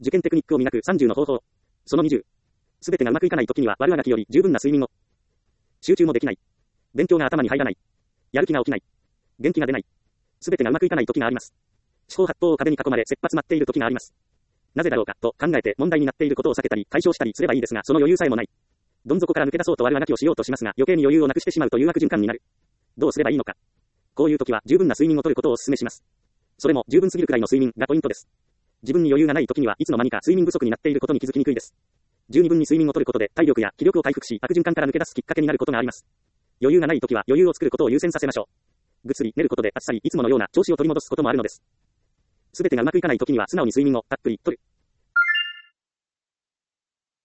受験テクニックを磨く30の方法。その20。すべてがうまくいかない時には悪あがきより十分な睡眠を。集中もできない。勉強が頭に入らない。やる気が起きない。元気が出ない。すべてがうまくいかない時があります。四方八方を壁に囲まれ切羽詰まっている時があります。なぜだろうかと考えて問題になっていることを避けたり解消したりすればいいですが、その余裕さえもない。どん底から抜け出そうと悪あがきをしようとしますが、余計に余裕をなくしてしまうという悪循環になる。どうすればいいのか。こういう時は十分な睡眠をとることをお勧めします。それも十分すぎるくらいの睡眠がポイントです。自分に余裕がない時にはいつの間にか睡眠不足になっていることに気づきにくいです。十二分に睡眠をとることで体力や気力を回復し、悪循環から抜け出すきっかけになることがあります。余裕がない時は余裕を作ることを優先させましょう。ぐっすり寝ることであっさりいつものような調子を取り戻すこともあるのです。すべてがうまくいかない時には素直に睡眠をたっぷりとる。